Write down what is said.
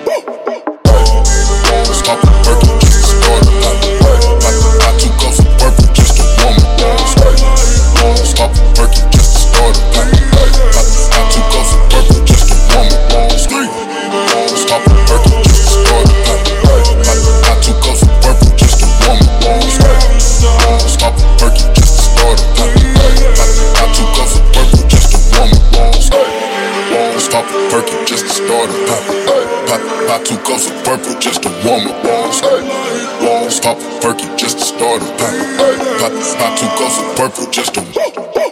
Stop the perky just to start it. Got 2 cups of purple just to warm up. Stop the perky just to start it. Got 2 cups of purple just to warm up. Stop the perky just to start it. Got 2 cups of purple just to warm up. Stop the perky just to start it. Got 2 cups of purple just to warm up. Stop the perky just to start it. Got 2 cups of purple just to warm up. Stop the perky just to start it. Got 2 cups of purple just to